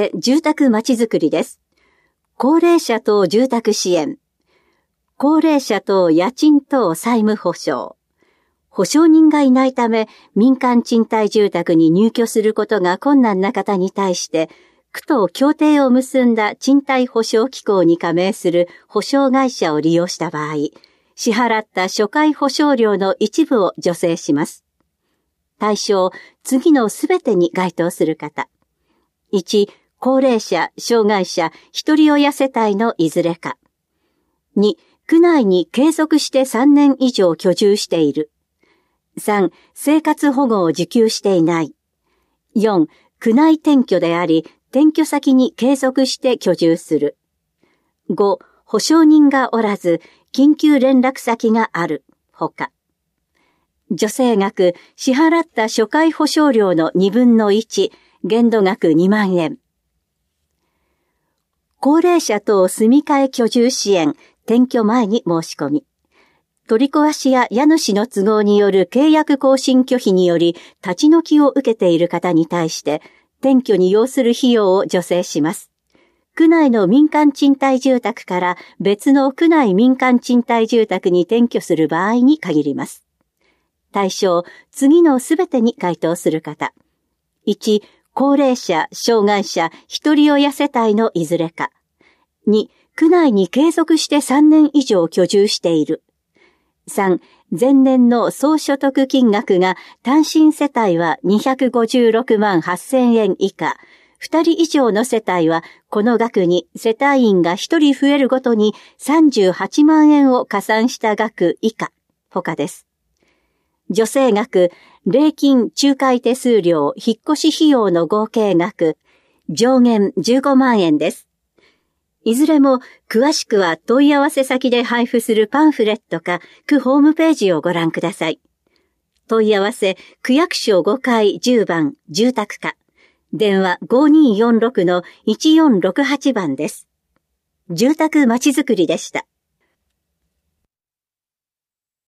て住宅まちづくりです。高齢者等住宅支援。高齢者等家賃等債務保証。保証人がいないため、民間賃貸住宅に入居することが困難な方に対して、区と協定を結んだ賃貸保証機構に加盟する保証会社を利用した場合、支払った初回保証料の一部を助成します。対象、次のすべてに該当する方。1、高齢者、障害者、一人親世帯のいずれか。2、区内に継続して3年以上居住している。3、生活保護を受給していない。4、区内転居であり、転居先に継続して居住する。5、保証人がおらず、緊急連絡先がある。ほか。助成額、支払った初回保証料の2分の1、限度額2万円。高齢者等住み替え居住支援、転居前に申し込み。取り壊しや家主の都合による契約更新拒否により立ち退きを受けている方に対して転居に要する費用を助成します。区内の民間賃貸住宅から別の区内民間賃貸住宅に転居する場合に限ります。対象、次のすべてに該当する方。1、高齢者、障害者、一人親世帯のいずれか。2、区内に継続して3年以上居住している。3、前年の総所得金額が単身世帯は256万8000円以下、2人以上の世帯はこの額に世帯員が1人増えるごとに38万円を加算した額以下、他です。助成額、礼金、仲介手数料、引っ越し費用の合計額、上限15万円です。いずれも詳しくは問い合わせ先で配布するパンフレットか区ホームページをご覧ください。問い合わせ区役所5階10番住宅課。電話 5246-1468 番です。住宅まちづくりでした。